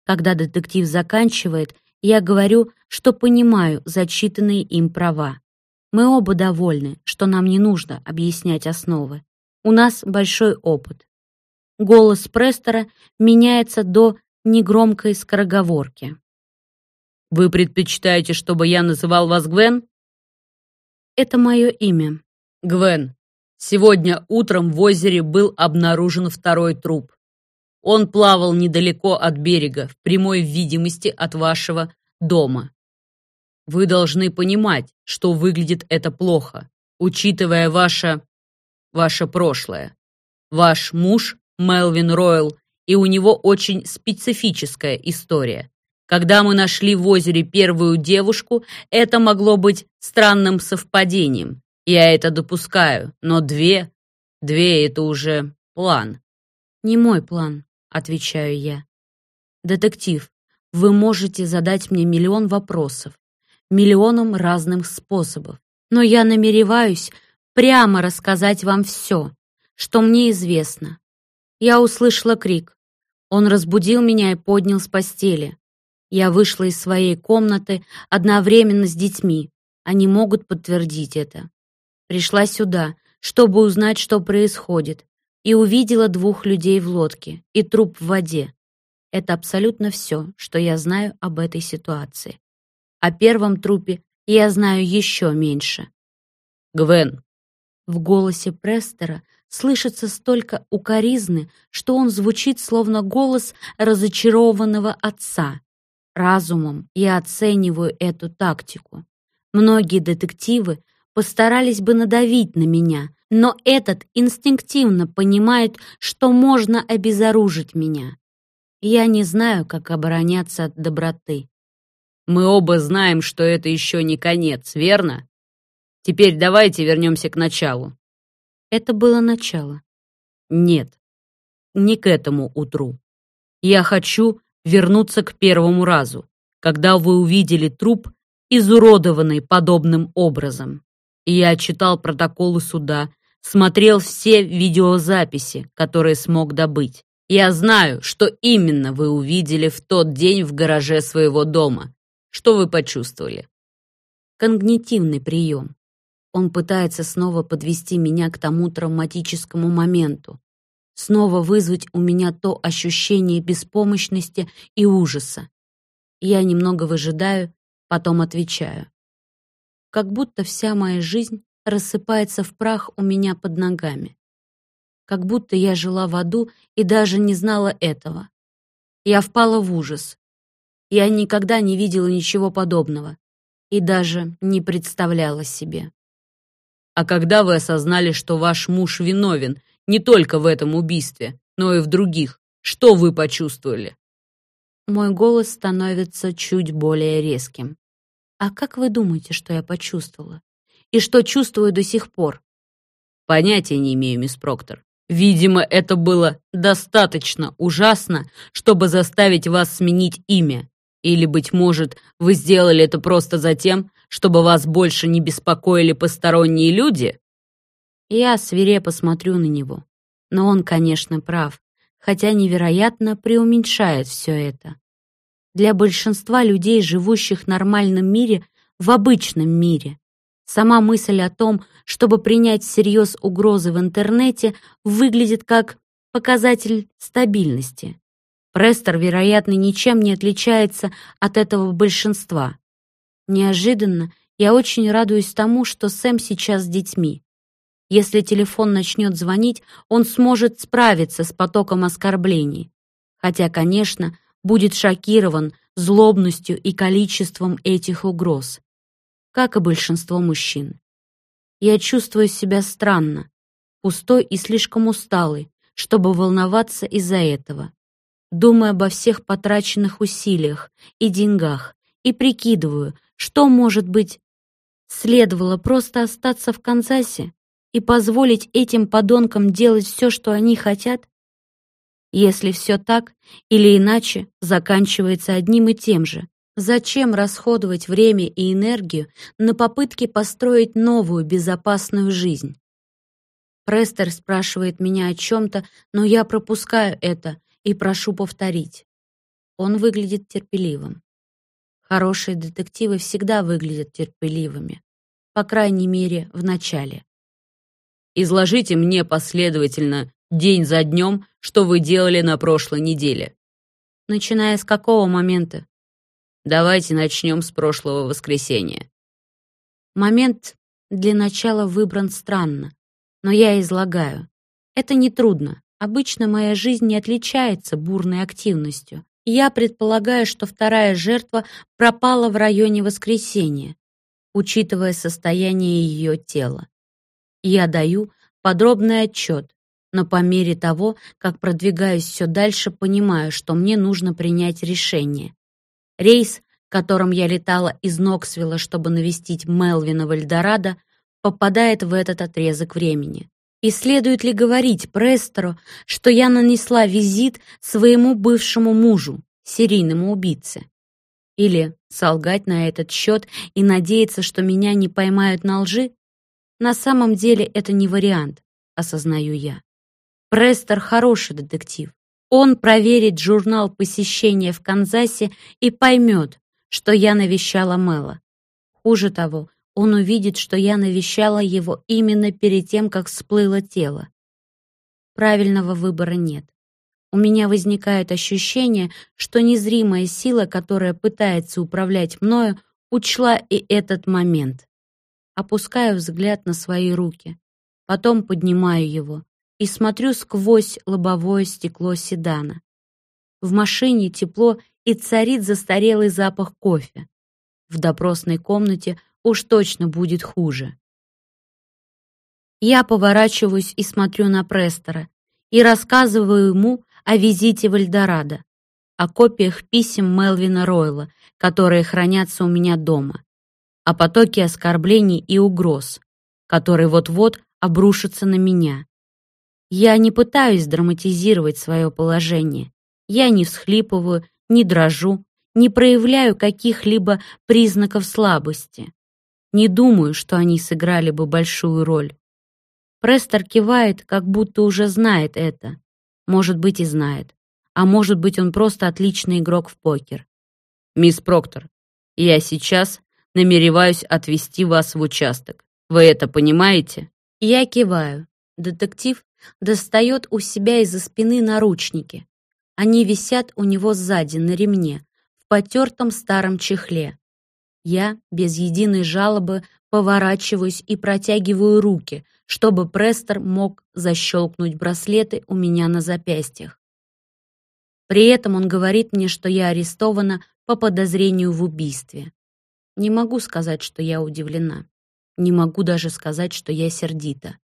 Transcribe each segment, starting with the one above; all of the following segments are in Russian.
Когда детектив заканчивает, я говорю, что понимаю зачитанные им права. Мы оба довольны, что нам не нужно объяснять основы. У нас большой опыт. Голос Престера меняется до негромкой скороговорки. «Вы предпочитаете, чтобы я называл вас Гвен?» Это мое имя. «Гвен, сегодня утром в озере был обнаружен второй труп. Он плавал недалеко от берега, в прямой видимости от вашего дома. Вы должны понимать, что выглядит это плохо, учитывая ваше прошлое. Ваш муж Мелвин Ройл, и у него очень специфическая история. Когда мы нашли в озере первую девушку, это могло быть странным совпадением. Я это допускаю, но две — это уже план». Не мой план, отвечаю я. Детектив, вы можете задать мне миллион вопросов, миллионом разных способов, но я намереваюсь прямо рассказать вам все, что мне известно. Я услышала крик. Он разбудил меня и поднял с постели. Я вышла из своей комнаты одновременно с детьми. Они могут подтвердить это. Пришла сюда, чтобы узнать, что происходит, и увидела 2 людей в лодке и труп в воде. Это абсолютно все, что я знаю об этой ситуации. О первом трупе я знаю еще меньше. «Гвен». В голосе Престера слышится столько укоризны, что он звучит словно голос разочарованного отца. Разумом я оцениваю эту тактику. Многие детективы постарались бы надавить на меня, но этот инстинктивно понимает, что можно обезоружить меня. Я не знаю, как обороняться от доброты. «Мы оба знаем, что это еще не конец, верно? Теперь давайте вернемся к началу». Это было начало. Нет, не к этому утру. Я хочу вернуться к первому разу, когда вы увидели труп, изуродованный подобным образом. Я читал протоколы суда, смотрел все видеозаписи, которые смог добыть. Я знаю, что именно вы увидели в тот день в гараже своего дома. Что вы почувствовали? Когнитивный прием. Он пытается снова подвести меня к тому травматическому моменту, снова вызвать у меня то ощущение беспомощности и ужаса. Я немного выжидаю, потом отвечаю. Как будто вся моя жизнь рассыпается в прах у меня под ногами. Как будто я жила в аду и даже не знала этого. Я впала в ужас. Я никогда не видела ничего подобного и даже не представляла себе. А когда вы осознали, что ваш муж виновен не только в этом убийстве, но и в других, что вы почувствовали? Мой голос становится чуть более резким. А как вы думаете, что я почувствовала? И что чувствую до сих пор? Понятия не имею, мисс Проктор. Видимо, это было достаточно ужасно, чтобы заставить вас сменить имя. Или, быть может, вы сделали это просто за тем, чтобы вас больше не беспокоили посторонние люди? Я свирепо смотрю на него. Но он, конечно, прав, хотя невероятно преуменьшает все это. Для большинства людей, живущих в нормальном мире, в обычном мире, сама мысль о том, чтобы принять всерьез угрозы в интернете, выглядит как показатель стабильности. Престер, вероятно, ничем не отличается от этого большинства. Неожиданно я очень радуюсь тому, что Сэм сейчас с детьми. Если телефон начнет звонить, он сможет справиться с потоком оскорблений. Хотя, конечно, будет шокирован злобностью и количеством этих угроз, как и большинство мужчин. Я чувствую себя странно, пустой и слишком усталый, чтобы волноваться из-за этого. Думаю обо всех потраченных усилиях и деньгах и прикидываю, что, может быть, следовало просто остаться в Канзасе и позволить этим подонкам делать все, что они хотят? Если все так или иначе заканчивается одним и тем же, зачем расходовать время и энергию на попытки построить новую безопасную жизнь? Престер спрашивает меня о чем-то, но я пропускаю это и прошу повторить. Он выглядит терпеливым. Хорошие детективы всегда выглядят терпеливыми, по крайней мере, в начале. Изложите мне последовательно, день за днем, что вы делали на прошлой неделе. Начиная с какого момента? Давайте начнем с прошлого воскресенья. Момент для начала выбран странно, но я излагаю. Это нетрудно. Обычно моя жизнь не отличается бурной активностью. Я предполагаю, что вторая жертва пропала в районе воскресенья, учитывая состояние ее тела. Я даю подробный отчет, но по мере того, как продвигаюсь все дальше, понимаю, что мне нужно принять решение. Рейс, которым я летала из Ноксвилла, чтобы навестить Мелвина в Эльдорадо, попадает в этот отрезок времени. И следует ли говорить Престеру, что я нанесла визит своему бывшему мужу, серийному убийце? Или солгать на этот счет и надеяться, что меня не поймают на лжи? На самом деле это не вариант, осознаю я. Престер хороший детектив. Он проверит журнал посещения в Канзасе и поймет, что я навещала Мэла. Хуже того, он увидит, что я навещала его именно перед тем, как всплыло тело. Правильного выбора нет. У меня возникает ощущение, что незримая сила, которая пытается управлять мною, учла и этот момент. Опускаю взгляд на свои руки, потом поднимаю его и смотрю сквозь лобовое стекло седана. В машине тепло и царит застарелый запах кофе. В допросной комнате уж точно будет хуже. Я поворачиваюсь и смотрю на Престера и рассказываю ему о визите в Эльдорадо, о копиях писем Мелвина Ройла, которые хранятся у меня дома, о потоке оскорблений и угроз, который вот-вот обрушится на меня. Я не пытаюсь драматизировать свое положение. Я не всхлипываю, не дрожу, не проявляю каких-либо признаков слабости. Не думаю, что они сыграли бы большую роль. Престер кивает, как будто уже знает это. Может быть, и знает. А может быть, он просто отличный игрок в покер. Мисс Проктор, я сейчас намереваюсь отвезти вас в участок. Вы это понимаете? Я киваю. Детектив достает у себя из-за спины наручники. Они висят у него сзади на ремне, в потертом старом чехле. Я без единой жалобы поворачиваюсь и протягиваю руки, чтобы Престер мог защелкнуть браслеты у меня на запястьях. При этом он говорит мне, что я арестована по подозрению в убийстве. Не могу сказать, что я удивлена. Не могу даже сказать, что я сердита.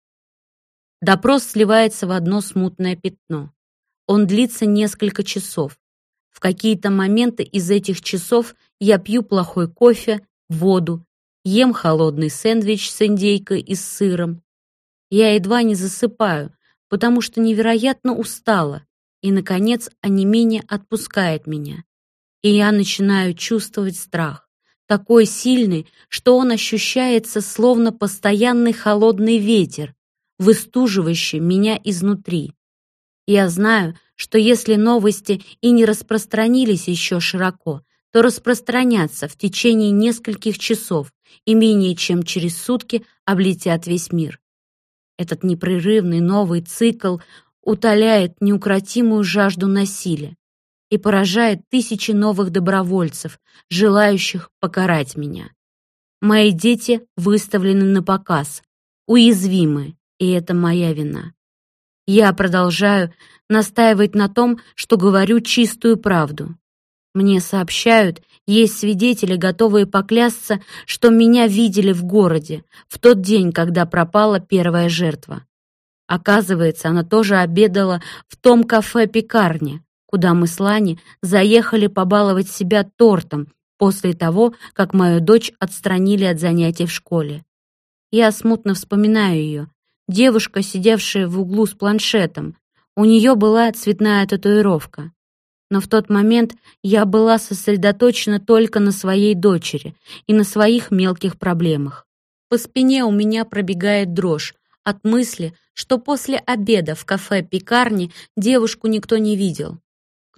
Допрос сливается в одно смутное пятно. Он длится несколько часов. В какие-то моменты из этих часов я пью плохой кофе, воду, ем холодный сэндвич с индейкой и с сыром. Я едва не засыпаю, потому что невероятно устала, и, наконец, онемение отпускает меня. И я начинаю чувствовать страх, такой сильный, что он ощущается словно постоянный холодный ветер, выстуживающий меня изнутри. Я знаю, что если новости и не распространились еще широко, то распространятся в течение нескольких часов и менее чем через сутки облетят весь мир. Этот непрерывный новый цикл утоляет неукротимую жажду насилия и поражает тысячи новых добровольцев, желающих покарать меня. Мои дети выставлены на показ, уязвимы, и это моя вина. Я продолжаю настаивать на том, что говорю чистую правду. Мне сообщают, есть свидетели, готовые поклясться, что меня видели в городе в тот день, когда пропала первая жертва. Оказывается, она тоже обедала в том кафе-пекарне, куда мы с Лани заехали побаловать себя тортом после того, как мою дочь отстранили от занятий в школе. Я смутно вспоминаю ее. Девушка, сидевшая в углу с планшетом. У нее была цветная татуировка. Но в тот момент я была сосредоточена только на своей дочери и на своих мелких проблемах. По спине у меня пробегает дрожь от мысли, что после обеда в кафе-пекарне девушку никто не видел.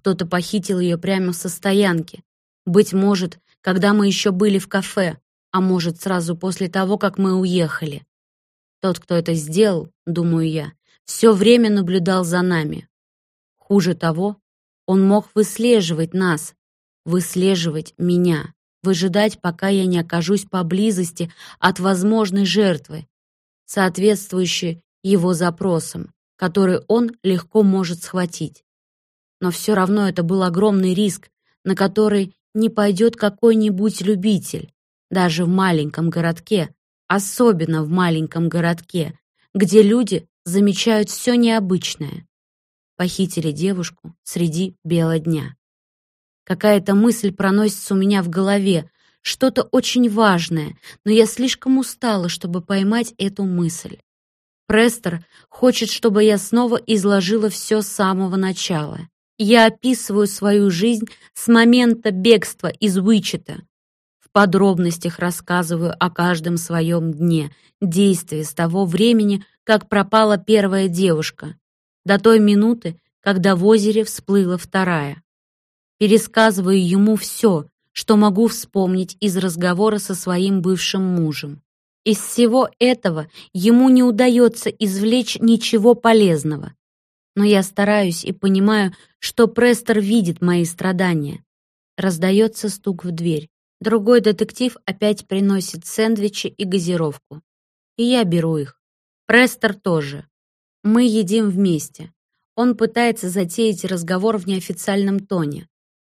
Кто-то похитил ее прямо со стоянки. Быть может, когда мы еще были в кафе, а может, сразу после того, как мы уехали. Тот, кто это сделал, думаю я, все время наблюдал за нами. Хуже того, он мог выслеживать нас, выслеживать меня, выжидать, пока я не окажусь поблизости от возможной жертвы, соответствующей его запросам, которые он легко может схватить. Но все равно это был огромный риск, на который не пойдет какой-нибудь любитель, даже в маленьком городке, особенно в маленьком городке, где люди замечают все необычное. Похитили девушку среди бела дня. Какая-то мысль проносится у меня в голове, что-то очень важное, но я слишком устала, чтобы поймать эту мысль. Престер хочет, чтобы я снова изложила все с самого начала. Я описываю свою жизнь с момента бегства из Уичета. В подробностях рассказываю о каждом своем дне, действии с того времени, как пропала первая девушка, до той минуты, когда в озере всплыла вторая. Пересказываю ему все, что могу вспомнить из разговора со своим бывшим мужем. Из всего этого ему не удается извлечь ничего полезного. Но я стараюсь и понимаю, что Престер видит мои страдания. Раздается стук в дверь. Другой детектив опять приносит сэндвичи и газировку. И я беру их. Престер тоже. Мы едим вместе. Он пытается затеять разговор в неофициальном тоне.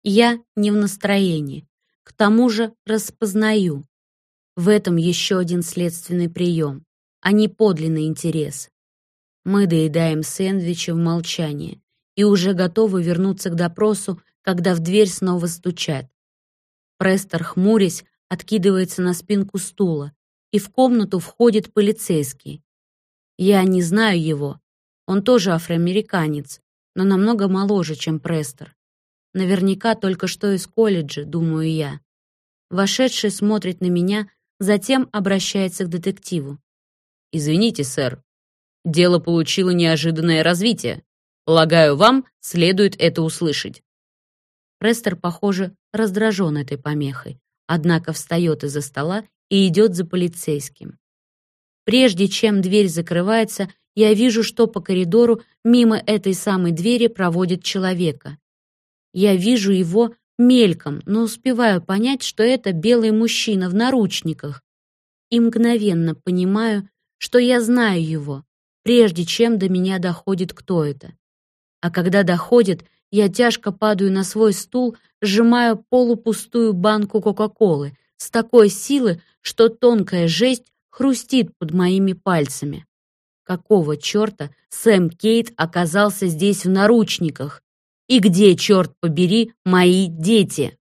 Я не в настроении. К тому же распознаю. В этом еще один следственный прием, а не подлинный интерес. Мы доедаем сэндвичи в молчании и уже готовы вернуться к допросу, когда в дверь снова стучат. Престер, хмурясь, откидывается на спинку стула, и в комнату входит полицейский. Я не знаю его. Он тоже афроамериканец, но намного моложе, чем Престер. Наверняка только что из колледжа, думаю я. Вошедший смотрит на меня, затем обращается к детективу. «Извините, сэр. Дело получило неожиданное развитие. Полагаю, вам следует это услышать». Престер, похоже, раздражен этой помехой, однако встает из-за стола и идет за полицейским. Прежде чем дверь закрывается, я вижу, что по коридору мимо этой самой двери проводит человека. Я вижу его мельком, но успеваю понять, что это белый мужчина в наручниках. И мгновенно понимаю, что я знаю его, прежде чем до меня доходит, кто это. А когда доходит, я тяжко падаю на свой стул, сжимаю полупустую банку Кока-Колы с такой силой, что тонкая жесть хрустит под моими пальцами. Какого черта Сэм Кейт оказался здесь в наручниках? И где, черт побери, мои дети?